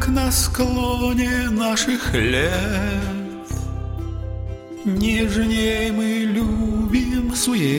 как на склоне наших лет. Нежней мы любим,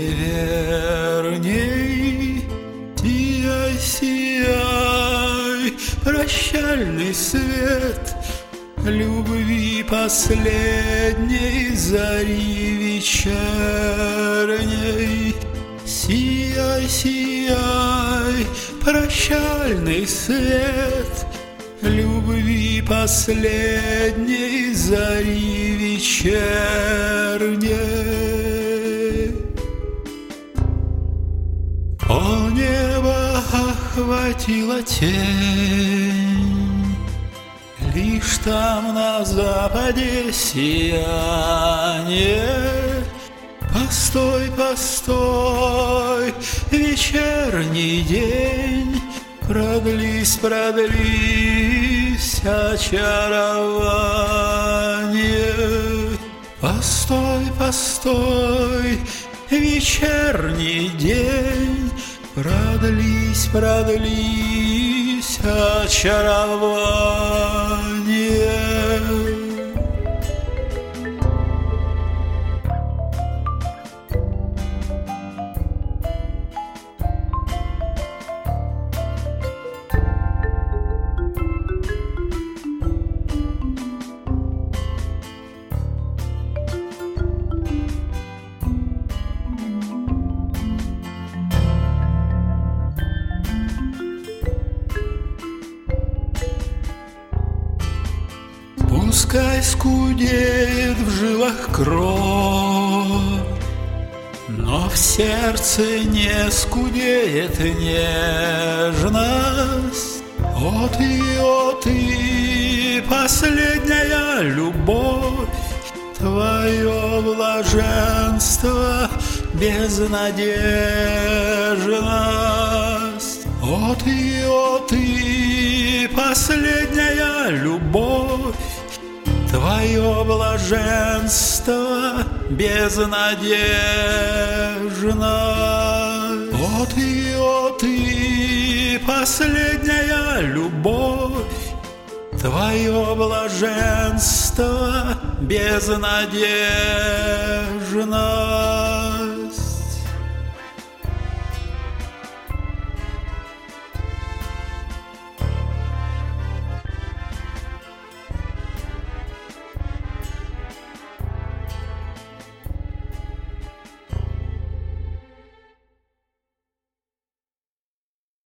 суеверней. Сияй, сияй, прощальный свет любви последней зари вечерней. Сияй, сияй, прощальный свет любви последней зари вечерней. О, небо охватила тень, лишь там на западе сияние. Постой, постой, вечерний день, продлись, продлись очарование. Постой, постой, вечерний день, продлись, продлись очарование. Пускай скудеет в жилах кровь, но в сердце не скудеет нежность. О ты, последняя любовь, твое блаженство, безнадежность. О ты, последняя любовь, твое блаженство, безнадежность. О ты, последняя любовь, твое блаженство, безнадежность.